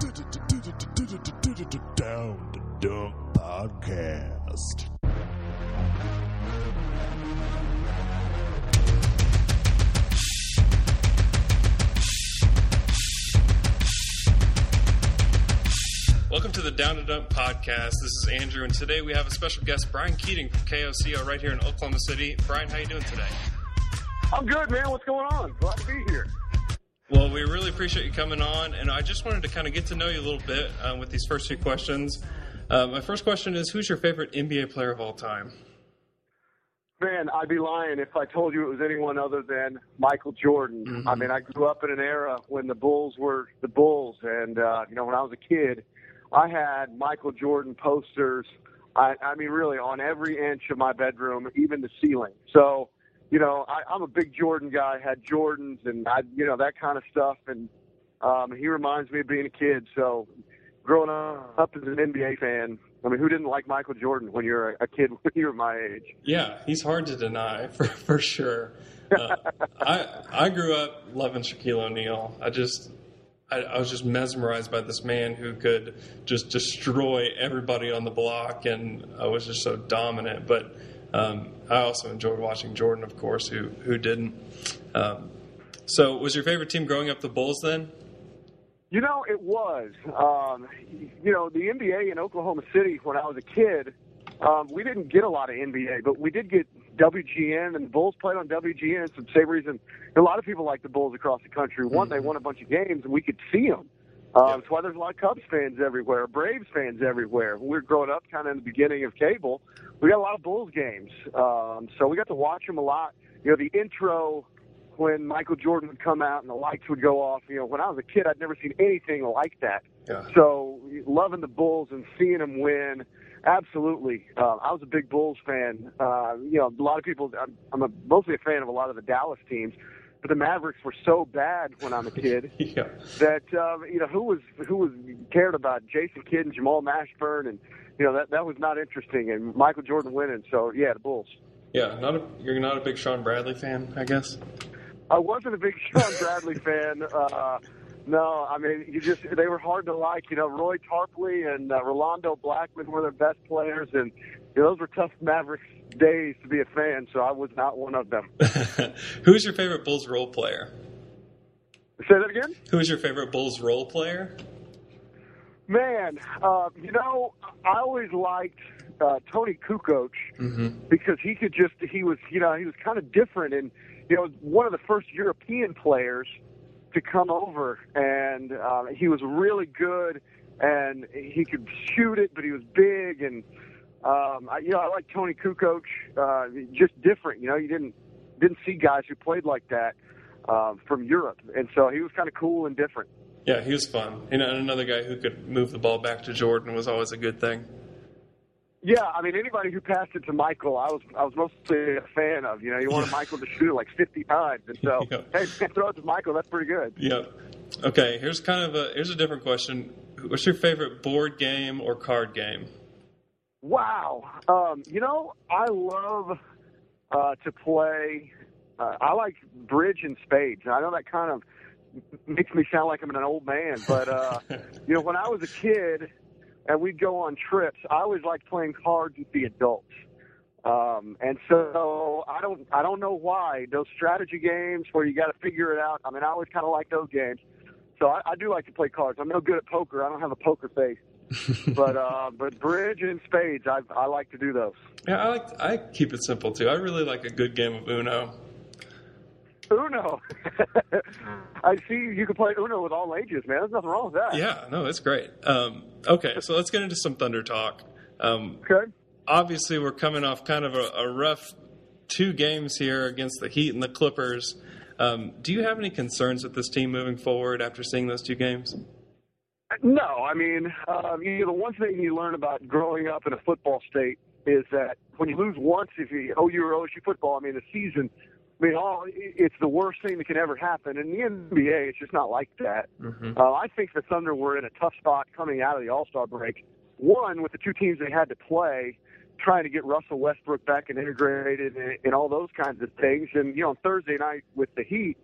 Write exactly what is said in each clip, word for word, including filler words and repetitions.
Down to Dunk Podcast. Welcome to the Down to Dunk Podcast. This is Andrew, and today we have a special guest, Brian Keating from K O C O right here in Oklahoma City. Brian, how you doing today? I'm good, man. What's going on? Glad to be here. Well, we really appreciate you coming on, and I just wanted to kind of get to know you a little bit uh, with these first few questions. Uh, my first question is, who's your favorite N B A player of all time? Man, I'd be lying if I told you it was anyone other than Michael Jordan. Mm-hmm. I mean, I grew up in an era when the Bulls were the Bulls, and, uh, you know, when I was a kid, I had Michael Jordan posters, I, I mean, really, on every inch of my bedroom, even the ceiling. So, you know, I, I'm a big Jordan guy, had Jordans and, I, you know, that kind of stuff. And um, he reminds me of being a kid. So growing up as an N B A fan, I mean, who didn't like Michael Jordan when you're a, a kid when you were my age? Yeah, he's hard to deny, for, for sure. Uh, I I grew up loving Shaquille O'Neal. I just... I, I was just mesmerized by this man who could just destroy everybody on the block, and I was just so dominant. But um, I also enjoyed watching Jordan, of course, who who didn't. Um, so was your favorite team growing up the Bulls then? You know, it was. Um, you know, the N B A in Oklahoma City when I was a kid, um, we didn't get a lot of N B A, but we did get W G N, and the Bulls played on W G N. For the same reason, a lot of people like the Bulls across the country. One, they won a bunch of games, and we could see them. Um, That's why there's a lot of Cubs fans everywhere, Braves fans everywhere. When we were growing up kind of in the beginning of cable, we got a lot of Bulls games. Um, so we got to watch them a lot. You know, the intro when Michael Jordan would come out and the lights would go off. You know, when I was a kid, I'd never seen anything like that. Yeah. So loving the Bulls and seeing them win, absolutely. Uh, I was a big Bulls fan. Uh, you know, a lot of people, I'm, I'm a, mostly a fan of a lot of the Dallas teams, but the Mavericks were so bad when I'm a kid yeah. that, uh, you know, who was who was cared about Jason Kidd and Jamal Mashburn, and, you know, that, that was not interesting, and Michael Jordan winning. So, yeah, the Bulls. Yeah, not a, you're not a big Sean Bradley fan, I guess? I wasn't a big Sean Bradley fan. Uh, no, I mean, you just they were hard to like. You know, Roy Tarpley and uh, Rolando Blackman were their best players, and you know, those were tough Mavericks days to be a fan. So I was not one of them. Who's your favorite Bulls role player? Say that again. Who's your favorite Bulls role player? Man, uh, you know, I always liked uh, Tony Kukoc mm-hmm. because he could just he was you know he was kind of different, and you know, one of the first European players to come over, and uh, he was really good, and he could shoot it, but he was big, and um, I, you know, I like Tony Kukoc, uh, just different. You know, you didn't didn't see guys who played like that uh, from Europe, and so he was kind of cool and different. Yeah, he was fun. And another guy who could move the ball back to Jordan was always a good thing. Yeah, I mean, anybody who passed it to Michael, I was I was mostly a fan of. You know, you wanted Michael to shoot it like fifty times, and so yeah. hey, throw it to Michael. That's pretty good. Yep. Okay, here's kind of a here's a different question. What's your favorite board game or card game? Wow, um, you know, I love uh, to play. Uh, I like bridge and spades. And I know that kind of makes me sound like I'm an old man, but uh, you know, when I was a kid and we'd go on trips, I always liked playing cards with the adults. Um, and so I don't, I don't know why those strategy games where you got to figure it out. I mean, I always kind of like those games. So I, I do like to play cards. I'm no good at poker. I don't have a poker face, but, uh, but bridge and spades, I, I like to do those. Yeah. I like, I keep it simple too. I really like a good game of Uno. Uno. I see you can play Uno with all ages, man. There's nothing wrong with that. Yeah, no, it's great. Um, okay, so let's get into some Thunder talk. Um, okay. Obviously, we're coming off kind of a, a rough two games here against the Heat and the Clippers. Um, do you have any concerns with this team moving forward after seeing those two games? No, I mean, uh, you know, the one thing you learn about growing up in a football state is that when you lose once, if you O U or O S U football, I mean, the season – I mean, all, it's the worst thing that can ever happen. In the N B A, it's just not like that. Mm-hmm. Uh, I think the Thunder were in a tough spot coming out of the All-Star break. One, with the two teams they had to play, trying to get Russell Westbrook back and integrated and, and all those kinds of things. And, you know, on Thursday night with the Heat,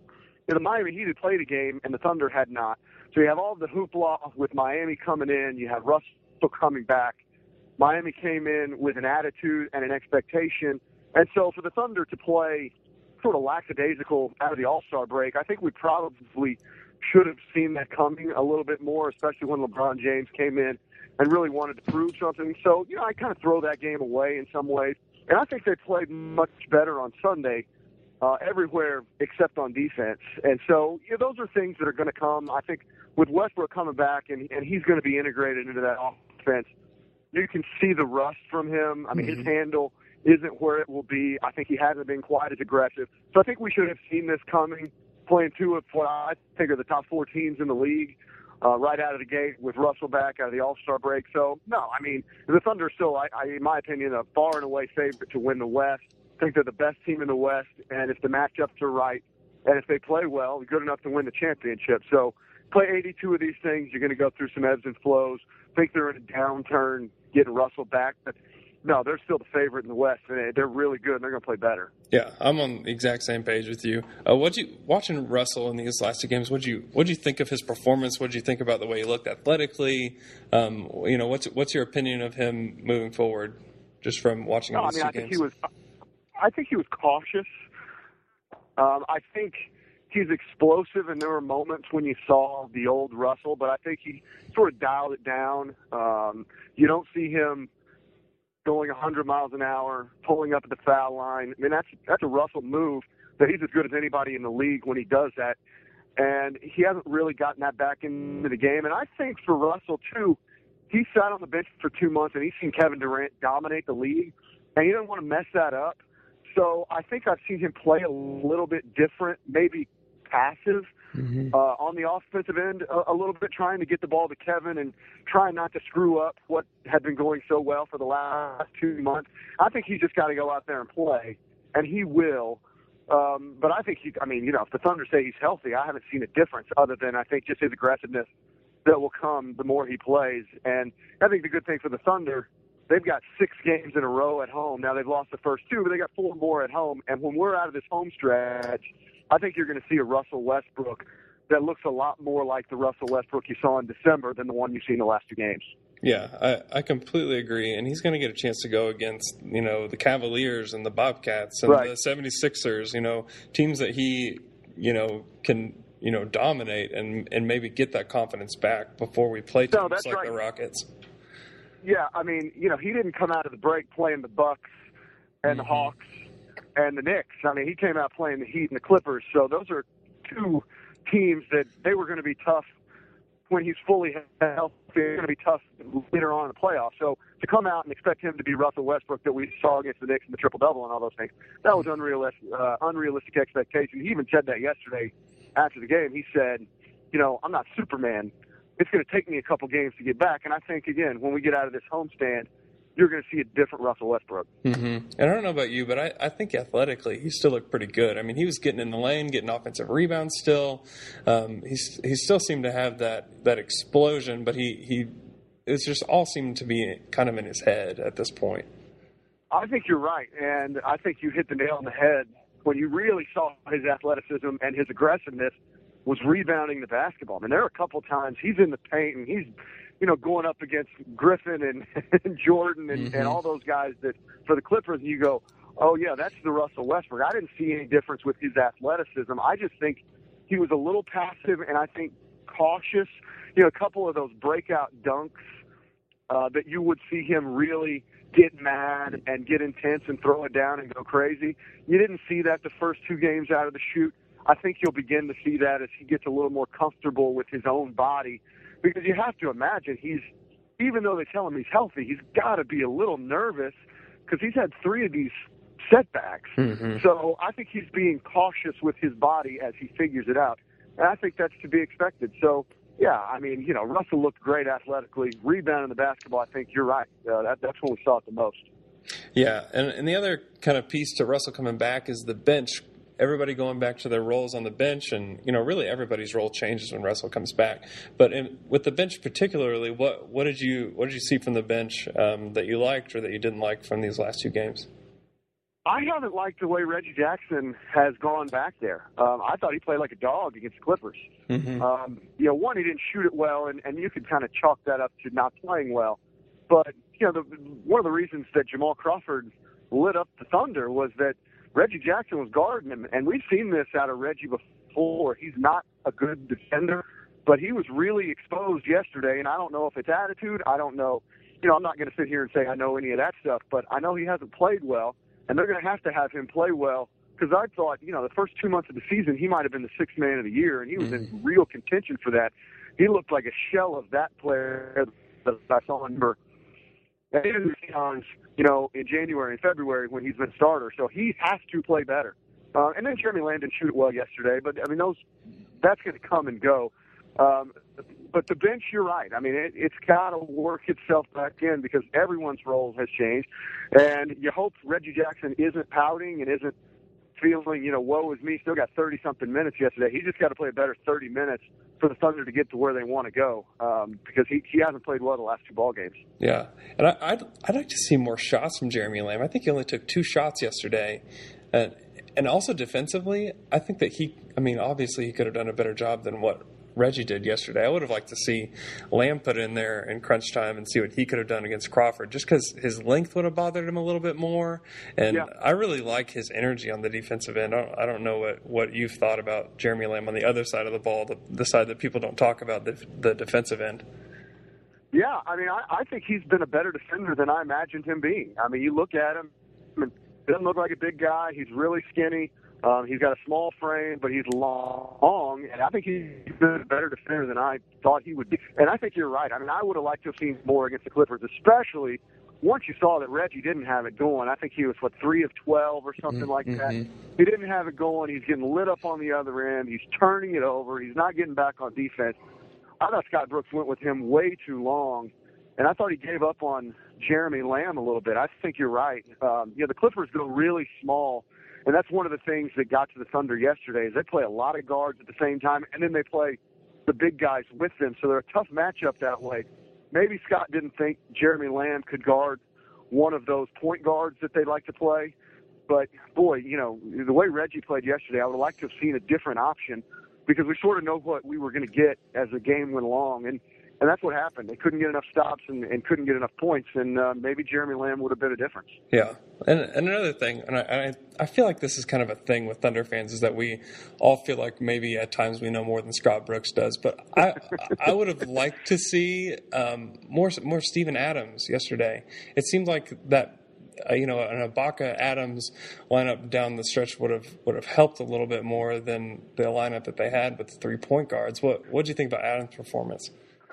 know, the Miami Heat had played a game and the Thunder had not. So you have all the hoopla with Miami coming in. You have Russell coming back. Miami came in with an attitude and an expectation. And so for the Thunder to play sort of lackadaisical out of the All-Star break, I think we probably should have seen that coming a little bit more, especially when LeBron James came in and really wanted to prove something. So, you know, I kind of throw that game away in some ways. And I think they played much better on Sunday uh, everywhere except on defense. And so, you know, those are things that are going to come. I think with Westbrook coming back and, and he's going to be integrated into that offense, you can see the rust from him. I mean, mm-hmm. his handle isn't where it will be. I think he hasn't been quite as aggressive. So I think we should have seen this coming, playing two of what I think are the top four teams in the league uh, right out of the gate with Russell back out of the All-Star break. So, no, I mean, the Thunder are still, I, I, in my opinion, a far and away favorite to win the West. I think they're the best team in the West, and if the matchups are right, and if they play well, they're good enough to win the championship. So play eighty-two of these things, you're going to go through some ebbs and flows. I think they're in a downturn getting Russell back, but no, they're still the favorite in the West, and they're really good, and they're going to play better. Yeah, I'm on the exact same page with you. Uh, what you watching Russell in these last two games? What you what you think of his performance? What do you think about the way he looked athletically? Um, you know, what's what's your opinion of him moving forward, just from watching no, these I mean, two I games? Think he was, I think he was cautious. Um, I think he's explosive, and there were moments when you saw the old Russell, but I think he sort of dialed it down. Um, you don't see him going one hundred miles an hour, pulling up at the foul line. I mean, that's that's a Russell move that he's as good as anybody in the league when he does that. And he hasn't really gotten that back into the game. And I think for Russell, too, he sat on the bench for two months, and he's seen Kevin Durant dominate the league, and he doesn't want to mess that up. So I think I've seen him play a little bit different, maybe passive mm-hmm. uh, on the offensive end, a, a little bit trying to get the ball to Kevin and trying not to screw up what had been going so well for the last two months. I think he's just got to go out there and play, and he will. Um, but I think he, I mean, you know, if the Thunder say he's healthy, I haven't seen a difference other than I think just his aggressiveness that will come the more he plays. And I think the good thing for the Thunder, they've got six games in a row at home. Now they've lost the first two, but they got four more at home. And when we're out of this home stretch, I think you're going to see a Russell Westbrook that looks a lot more like the Russell Westbrook you saw in December than the one you've seen the last two games. Yeah, I, I completely agree. And he's going to get a chance to go against, you know, the Cavaliers and the Bobcats and right. the seventy-sixers, you know, teams that he, you know, can, you know, dominate and, and maybe get that confidence back before we play teams no, that's like right. the Rockets. Yeah, I mean, you know, he didn't come out of the break playing the Bucks and mm-hmm. the Hawks and the Knicks. I mean, he came out playing the Heat and the Clippers. So those are two teams that they were going to be tough when he's fully healthy. They're going to be tough later on in the playoffs. So to come out and expect him to be Russell Westbrook that we saw against the Knicks and the triple-double and all those things, that was unrealistic, uh, unrealistic expectation. He even said that yesterday after the game. He said, you know, I'm not Superman. It's going to take me a couple games to get back. And I think, again, when we get out of this homestand, you're going to see a different Russell Westbrook. Mm-hmm. And I don't know about you, but I, I think athletically he still looked pretty good. I mean, he was getting in the lane, getting offensive rebounds still. Um, he's, he still seemed to have that, that explosion, but he, he it's just all seemed to be kind of in his head at this point. I think you're right, and I think you hit the nail on the head when you really saw his athleticism and his aggressiveness was rebounding the basketball. I mean, there are a couple times he's in the paint and he's, you know, going up against Griffin and, and Jordan and, mm-hmm. and all those guys that for the Clippers, and you go, oh, yeah, that's the Russell Westbrook. I didn't see any difference with his athleticism. I just think he was a little passive and I think cautious. You know, a couple of those breakout dunks uh, that you would see him really get mad and get intense and throw it down and go crazy. You didn't see that the first two games out of the chute. I think you'll begin to see that as he gets a little more comfortable with his own body. Because you have to imagine he's, even though they tell him he's healthy, he's got to be a little nervous because he's had three of these setbacks. Mm-hmm. So I think he's being cautious with his body as he figures it out. And I think that's to be expected. So, yeah, I mean, you know, Russell looked great athletically. Rebounding the basketball, I think you're right. Uh, that, that's when we saw it the most. Yeah, and, and the other kind of piece to Russell coming back is the bench. Everybody going back to their roles on the bench, and you know, really everybody's role changes when Russell comes back. But in, with the bench particularly, what what did you what did you see from the bench um, that you liked or that you didn't like from these last two games? I haven't liked the way Reggie Jackson has gone back there. Um, I thought he played like a dog against the Clippers. Mm-hmm. Um, you know, one, he didn't shoot it well, and, and you could kind of chalk that up to not playing well. But, you know, the, one of the reasons that Jamal Crawford lit up the Thunder was that Reggie Jackson was guarding him, and we've seen this out of Reggie before. He's not a good defender, but he was really exposed yesterday, and I don't know if it's attitude. I don't know. You know, I'm not going to sit here and say I know any of that stuff, but I know he hasn't played well. And they're going to have to have him play well because I thought, you know, the first two months of the season, he might have been the sixth man of the year, and he was in real contention for that. He looked like a shell of that player that I saw in number times, you know, in January and February when he's been starter. So he has to play better. Uh, and then Jeremy Lamb didn't shoot it well yesterday, but, I mean, those that's going to come and go. Um, but the bench, you're right. I mean, it, it's got to work itself back in because everyone's role has changed. And you hope Reggie Jackson isn't pouting and isn't feeling, you know, woe is me, still got thirty-something minutes yesterday. He just got to play a better thirty minutes for the Thunder to get to where they want to go um, because he, he hasn't played well the last two ball games. Yeah, and I, I'd, I'd like to see more shots from Jeremy Lamb. I think he only took two shots yesterday. Uh, and also defensively, I think that he, I mean, obviously he could have done a better job than what Reggie did yesterday. I would have liked to see Lamb put in there in crunch time and see what he could have done against Crawford, just because his length would have bothered him a little bit more. And yeah. I really like his energy on the defensive end. I don't, I don't know what, what you've thought about Jeremy Lamb on the other side of the ball, the, the side that people don't talk about, the, the defensive end. Yeah, I mean, I, I think he's been a better defender than I imagined him being. I mean, you look at him, and he doesn't look like a big guy. He's really skinny. Um, he's got a small frame, but he's long, and I think he's been a better defender than I thought he would be. And I think you're right. I mean, I would have liked to have seen more against the Clippers, especially once you saw that Reggie didn't have it going. I think he was, what, three of twelve or something mm-hmm. like that. He didn't have it going. He's getting lit up on the other end. He's turning it over. He's not getting back on defense. I thought Scott Brooks went with him way too long, and I thought he gave up on Jeremy Lamb a little bit. I think you're right. Um, you know, the Clippers go really small. And that's one of the things that got to the Thunder yesterday is they play a lot of guards at the same time, and then they play the big guys with them. So they're a tough matchup that way. Maybe Scott didn't think Jeremy Lamb could guard one of those point guards that they like to play. But, boy, you know, the way Reggie played yesterday, I would have liked to have seen a different option because we sort of know what we were going to get as the game went along. And, and that's what happened. They couldn't get enough stops and, and couldn't get enough points, and uh, maybe Jeremy Lamb would have been a difference. Yeah, and, and another thing, and I, I I feel like this is kind of a thing with Thunder fans, is that we all feel like maybe at times we know more than Scott Brooks does. But I I would have liked to see um, more more Steven Adams yesterday. It seemed like that. Uh, you know, an Ibaka Adams lineup down the stretch would have would have helped a little bit more than the lineup that they had with the three point guards. What what did you think about Adams' performance?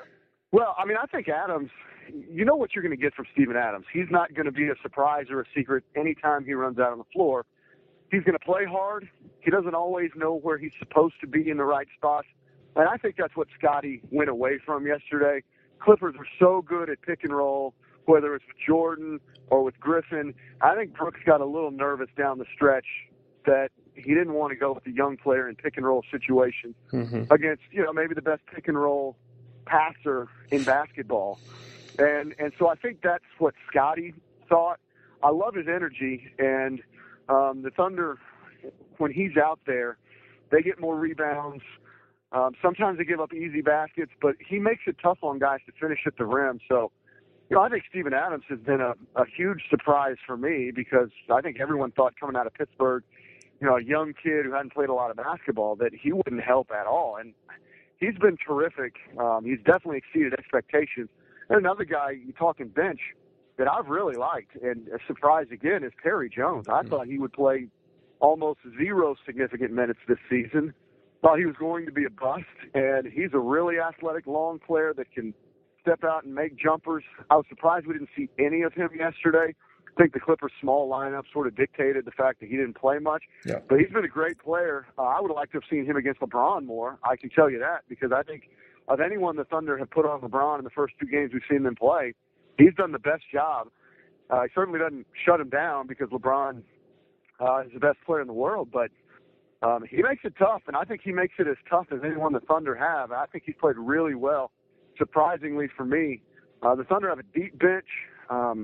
Well, I mean, I think Adams, you know what you're going to get from Steven Adams. He's not going to be a surprise or a secret anytime he runs out on the floor. He's going to play hard. He doesn't always know where he's supposed to be in the right spots. And I think that's what Scotty went away from yesterday. Clippers were so good at pick and roll, whether it's with Jordan or with Griffin. I think Brooks got a little nervous down the stretch that he didn't want to go with the young player in pick and roll situation mm-hmm. against, you know, maybe the best pick and roll passer in basketball. And and so I think that's what Scotty thought. I love his energy, and um, the Thunder, when he's out there, they get more rebounds. Um, sometimes they give up easy baskets, but he makes it tough on guys to finish at the rim. So, you know, I think Steven Adams has been a, a huge surprise for me because I think everyone thought coming out of Pittsburgh, you know, a young kid who hadn't played a lot of basketball, that he wouldn't help at all. And he's been terrific. Um, he's definitely exceeded expectations. And another guy, you talking bench, that I've really liked, and a surprise again, is Perry Jones. I mm-hmm. thought he would play almost zero significant minutes this season. Thought he was going to be a bust, and he's a really athletic, long player that can step out and make jumpers. I was surprised we didn't see any of him yesterday. I think the Clippers' small lineup sort of dictated the fact that he didn't play much. Yeah. But he's been a great player. Uh, I would have liked to have seen him against LeBron more. I can tell you that because I think of anyone the Thunder have put on LeBron in the first two games we've seen them play, he's done the best job. Uh, he certainly doesn't shut him down because LeBron uh, is the best player in the world, but um, he makes it tough, and I think he makes it as tough as anyone the Thunder have. I think he's played really well, surprisingly for me. Uh, the Thunder have a deep bench. Um,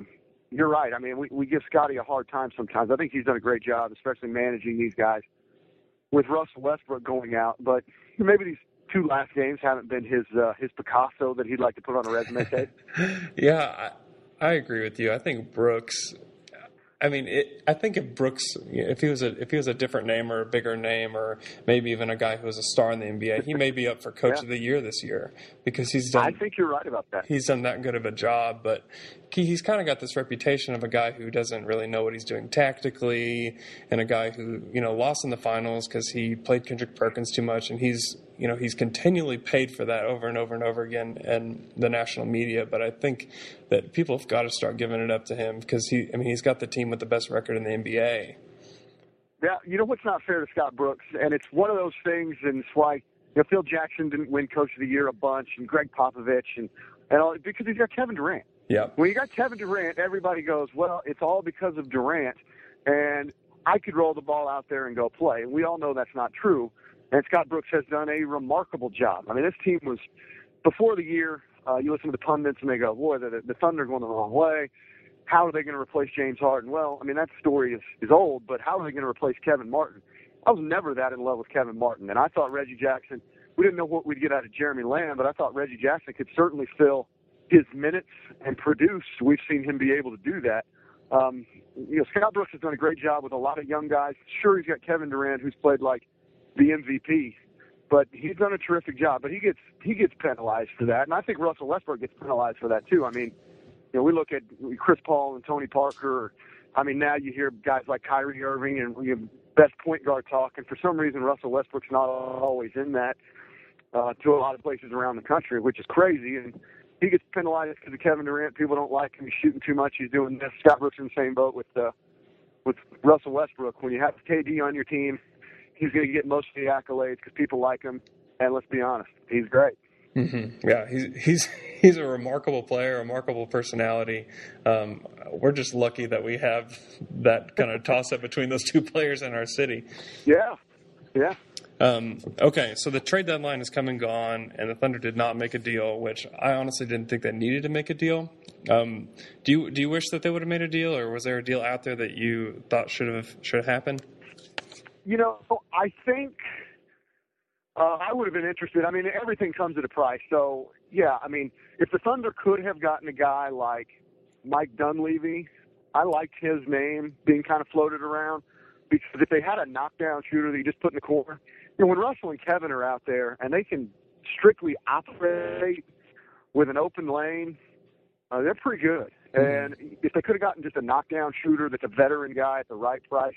you're right. I mean, we, we give Scotty a hard time sometimes. I think he's done a great job, especially managing these guys with Russell Westbrook going out. But maybe these two last games haven't been his uh, his Picasso that he'd like to put on a resume tape. yeah, I, I agree with you. I think Brooks. I mean, it, I think if Brooks, if he was a if he was a different name or a bigger name, or maybe even a guy who was a star in the N B A, he may be up for Coach yeah. of the Year this year because he's done. I think you're right about that. He's done that good of a job, but he, he's kind of got this reputation of a guy who doesn't really know what he's doing tactically, and a guy who you know lost in the finals because he played Kendrick Perkins too much, and he's you know he's continually paid for that over and over and over again in the national media. But I think that people have got to start giving it up to him because he, I mean, he's got the team with the best record in the N B A. Yeah, you know what's not fair to Scott Brooks, and it's one of those things, and it's why you know, Phil Jackson didn't win Coach of the Year a bunch, and Greg Popovich, and and all because he's got Kevin Durant. Yeah. When you got Kevin Durant, everybody goes, well, it's all because of Durant, and I could roll the ball out there and go play. And we all know that's not true. And Scott Brooks has done a remarkable job. I mean, this team was, before the year, uh, you listen to the pundits and they go, boy, the, the Thunder are going the wrong way. How are they going to replace James Harden? Well, I mean, that story is, is old, but how are they going to replace Kevin Martin? I was never that in love with Kevin Martin. And I thought Reggie Jackson, we didn't know what we'd get out of Jeremy Lamb, but I thought Reggie Jackson could certainly fill his minutes and produce. We've seen him be able to do that. Um, you know, Scott Brooks has done a great job with a lot of young guys. Sure, he's got Kevin Durant, who's played like the M V P, but he's done a terrific job. But he gets he gets penalized for that, and I think Russell Westbrook gets penalized for that too. I mean, you know, we look at Chris Paul and Tony Parker. I mean, now you hear guys like Kyrie Irving and you know, best point guard talk, and for some reason Russell Westbrook's not always in that uh, to a lot of places around the country, which is crazy. And he gets penalized because of Kevin Durant. People don't like him. He's shooting too much. He's doing this. Scott Brooks in the same boat with uh, with Russell Westbrook. When you have K D on your team, he's going to get most of the accolades because people like him. And let's be honest, he's great. Mm-hmm. Yeah, he's he's he's a remarkable player, a remarkable personality. Um, we're just lucky that we have that kind of toss-up between those two players in our city. Yeah, yeah. Um, okay, so the trade deadline is come and gone, and the Thunder did not make a deal, which I honestly didn't think they needed to make a deal. Um, do you do you wish that they would have made a deal, or was there a deal out there that you thought should have should have happened? You know, I think uh, I would have been interested. I mean, everything comes at a price. So, yeah, I mean, if the Thunder could have gotten a guy like Mike Dunleavy, I liked his name being kind of floated around. Because if they had a knockdown shooter that you just put in the corner, you know, when Russell and Kevin are out there and they can strictly operate with an open lane, uh, they're pretty good. Mm-hmm. And if they could have gotten just a knockdown shooter that's a veteran guy at the right price,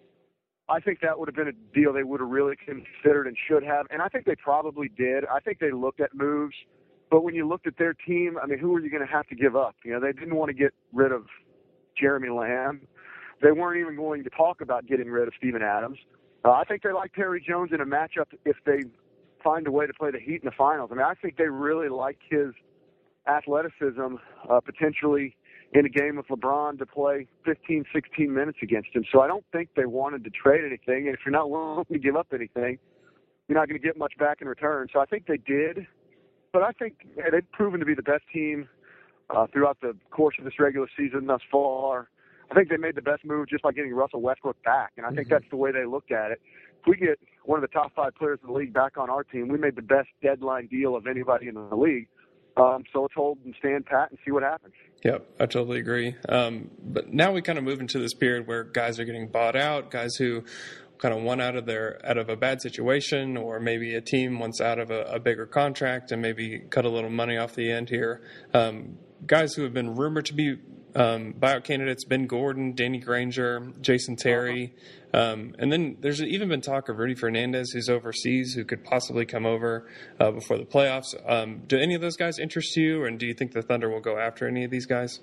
I think that would have been a deal they would have really considered and should have. And I think they probably did. I think they looked at moves. But when you looked at their team, I mean, who are you going to have to give up? You know, they didn't want to get rid of Jeremy Lamb. They weren't even going to talk about getting rid of Steven Adams. Uh, I think they like Perry Jones in a matchup if they find a way to play the Heat in the finals. I mean, I think they really like his athleticism, uh, potentially in a game with LeBron to play fifteen, sixteen minutes against him. So I don't think they wanted to trade anything. And if you're not willing to give up anything, you're not going to get much back in return. So I think they did. But I think they've proven to be the best team uh, throughout the course of this regular season thus far. I think they made the best move just by getting Russell Westbrook back, and I think mm-hmm. that's the way they looked at it. If we get one of the top five players in the league back on our team, we made the best deadline deal of anybody in the league. Um, so let's hold and stand pat and see what happens. Yep, I totally agree. Um, but now we kind of move into this period where guys are getting bought out, guys who kind of want out of their out of a bad situation, or maybe a team wants out of a, a bigger contract and maybe cut a little money off the end here. Um, guys who have been rumored to be Um, buyout candidates: Ben Gordon, Danny Granger, Jason Terry. Um, and then there's even been talk of Rudy Fernandez, who's overseas, who could possibly come over uh, before the playoffs. Um, do any of those guys interest you, and do you think the Thunder will go after any of these guys?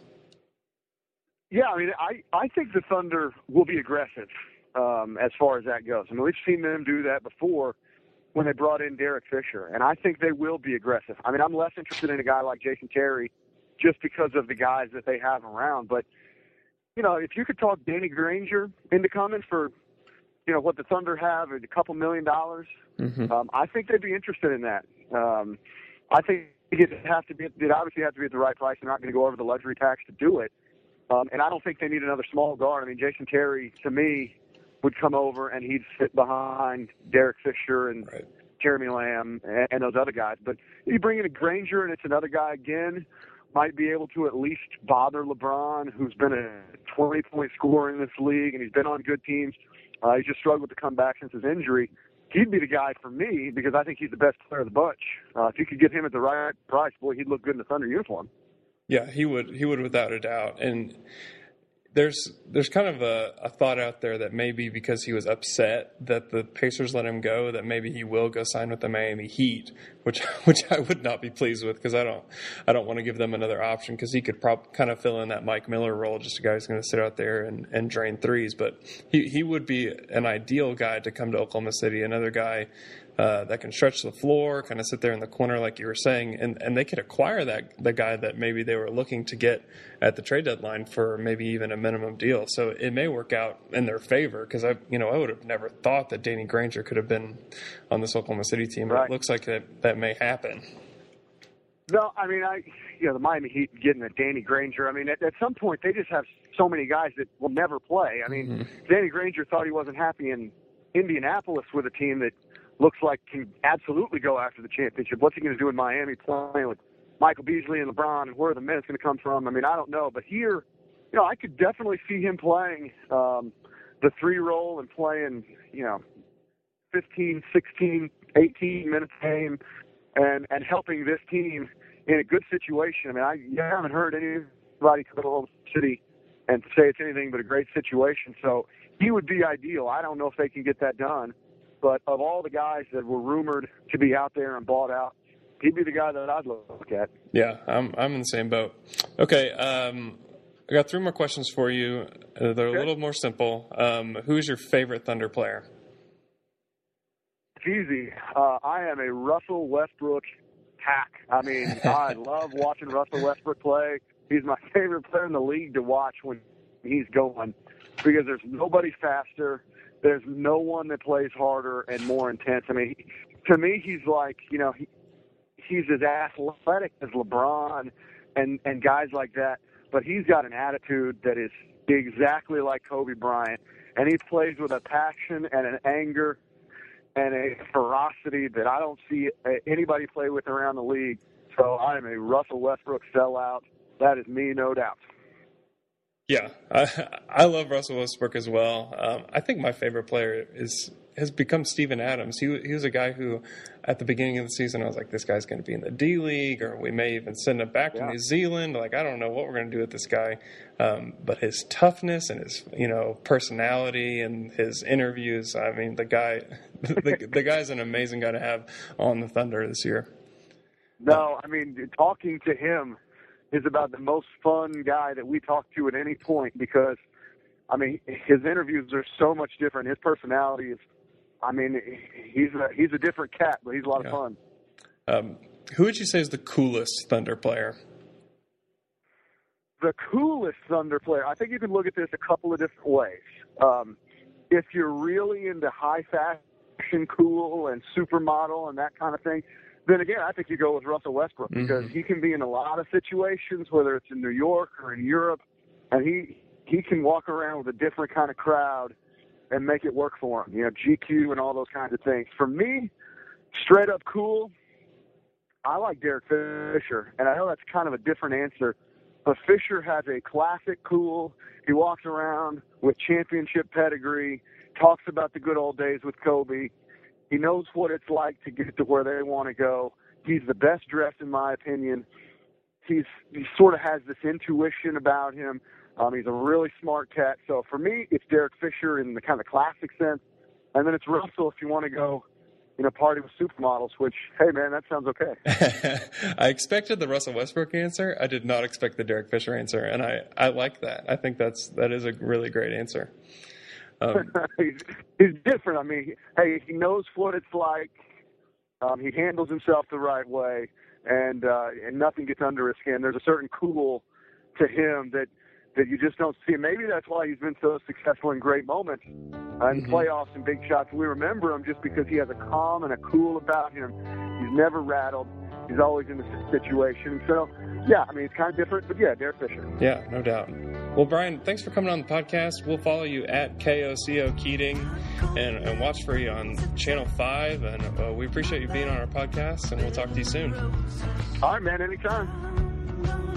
Yeah, I mean, I, I think the Thunder will be aggressive um, as far as that goes. I mean, we've seen them do that before when they brought in Derek Fisher, and I think they will be aggressive. I mean, I'm less interested in a guy like Jason Terry just because of the guys that they have around. But, you know, if you could talk Danny Granger into coming for, you know, what the Thunder have, a couple million dollars, mm-hmm. um, I think they'd be interested in that. Um, I think it have to be, it obviously have to be at the right price. They're not going to go over the luxury tax to do it. Um, and I don't think they need another small guard. I mean, Jason Terry, to me, would come over and he'd sit behind Derek Fisher and right. Jeremy Lamb and, and those other guys. But you bring in a Granger and it's another guy again, might be able to at least bother LeBron, who's been a twenty-point scorer in this league, and he's been on good teams. Uh, he's just struggled to come back since his injury. He'd be the guy for me because I think he's the best player of the bunch. Uh, if you could get him at the right price, boy, he'd look good in the Thunder uniform. Yeah, he would. He would without a doubt. And there's there's kind of a, a thought out there that maybe because he was upset that the Pacers let him go, that maybe he will go sign with the Miami Heat, which which I would not be pleased with because I don't I don't want to give them another option because he could prob- kind of fill in that Mike Miller role, just a guy who's going to sit out there and, and drain threes. But he, he would be an ideal guy to come to Oklahoma City, another guy Uh, that can stretch the floor, kind of sit there in the corner like you were saying, and, and they could acquire that the guy that maybe they were looking to get at the trade deadline for maybe even a minimum deal. So it may work out in their favor because I, you know, I would have never thought that Danny Granger could have been on this Oklahoma City team. But right. It looks like that that may happen. No, I mean, I you know the Miami Heat getting a Danny Granger. I mean, at, at some point they just have so many guys that will never play. I mean, mm-hmm. Danny Granger thought he wasn't happy in Indianapolis with a team that looks like can absolutely go after the championship. What's he going to do in Miami playing with Michael Beasley and LeBron, and where are the minutes going to come from? I mean, I don't know. But here, you know, I could definitely see him playing um, the three role and playing, you know, fifteen, sixteen, eighteen minutes a game and, and helping this team in a good situation. I mean, I you haven't heard anybody come to Oklahoma City and say it's anything but a great situation. So he would be ideal. I don't know if they can get that done. But of all the guys that were rumored to be out there and bought out, he'd be the guy that I'd look at. Yeah, I'm I'm in the same boat. Okay, um, I got three more questions for you. Uh, they're okay. A little more simple. Um, who's your favorite Thunder player? It's easy. Uh, I am a Russell Westbrook hack. I mean, I love watching Russell Westbrook play. He's my favorite player in the league to watch when he's going because there's nobody faster. There's no one that plays harder and more intense. I mean, he, to me, he's like, you know, he, he's as athletic as LeBron and, and guys like that, but he's got an attitude that is exactly like Kobe Bryant, and he plays with a passion and an anger and a ferocity that I don't see anybody play with around the league. So I am a Russell Westbrook sellout. That is me, no doubt. Yeah, I, I love Russell Westbrook as well. Um, I think my favorite player is has become Steven Adams. He he was a guy who, at the beginning of the season, I was like, this guy's going to be in the D League, or we may even send him back yeah. to New Zealand. Like, I don't know what we're going to do with this guy. Um, but his toughness and his you know personality and his interviews. I mean, the guy, the, the guy's an amazing guy to have on the Thunder this year. No, I mean, talking to him is about the most fun guy that we talk to at any point because, I mean, his interviews are so much different. His personality is, I mean, he's a, he's a different cat, but he's a lot yeah. of fun. Um, who would you say is the coolest Thunder player? The coolest Thunder player, I think you can look at this a couple of different ways. Um, if you're really into high fashion, cool, and supermodel and that kind of thing, then again, I think you go with Russell Westbrook because mm-hmm. he can be in a lot of situations, whether it's in New York or in Europe, and he he can walk around with a different kind of crowd and make it work for him. You know, G Q and all those kinds of things. For me, straight up cool, I like Derek Fisher, and I know that's kind of a different answer, but Fisher has a classic cool. He walks around with championship pedigree, talks about the good old days with Kobe. He knows what it's like to get to where they want to go. He's the best dressed, in my opinion. He's he sort of has this intuition about him. Um, he's a really smart cat. So for me, it's Derek Fisher in the kind of classic sense, and then it's Russell if you want to go, you know, party with supermodels. Which, hey man, that sounds okay. I expected the Russell Westbrook answer. I did not expect the Derek Fisher answer, and I, I like that. I think that's that is a really great answer. Um, he's, he's different. I mean, hey, he knows what it's like. Um, he handles himself the right way, and uh, and nothing gets under his skin. There's a certain cool to him that, that you just don't see. Maybe that's why he's been so successful in great moments, uh, in mm-hmm. playoffs and big shots. We remember him just because he has a calm and a cool about him. He's never rattled. He's always in the situation. So, yeah, I mean, it's kind of different, but yeah, Derek Fisher. Yeah, no doubt. Well, Brian, thanks for coming on the podcast. We'll follow you at K O C O Keating and, and watch for you on Channel five. And uh, we appreciate you being on our podcast, and we'll talk to you soon. All right, man, anytime.